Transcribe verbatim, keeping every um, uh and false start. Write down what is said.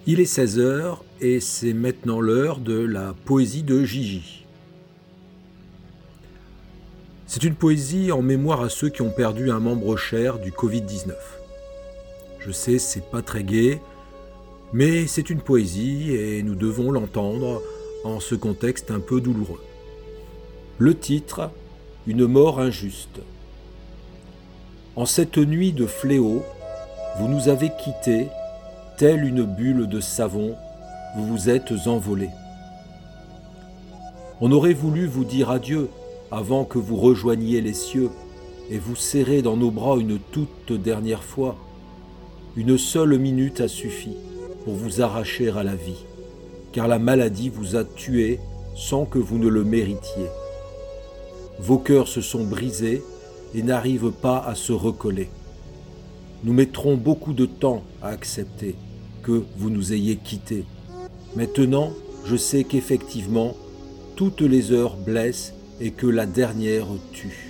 Il est seize heures et c'est maintenant l'heure de la poésie de Gigi. C'est une poésie en mémoire à ceux qui ont perdu un membre cher du covid dix-neuf. Je sais, c'est pas très gai, mais c'est une poésie et nous devons l'entendre en ce contexte un peu douloureux. Le titre, Une mort injuste. En cette nuit de fléau, vous nous avez quittés, telle une bulle de savon, vous vous êtes envolés. On aurait voulu vous dire adieu avant que vous rejoigniez les cieux et vous serrer dans nos bras une toute dernière fois. Une seule minute a suffi pour vous arracher à la vie, car la maladie vous a tué sans que vous ne le méritiez. Vos cœurs se sont brisés et n'arrivent pas à se recoller. Nous mettrons beaucoup de temps à accepter que vous nous ayez quittés. Maintenant, je sais qu'effectivement, toutes les heures blessent et que la dernière tue.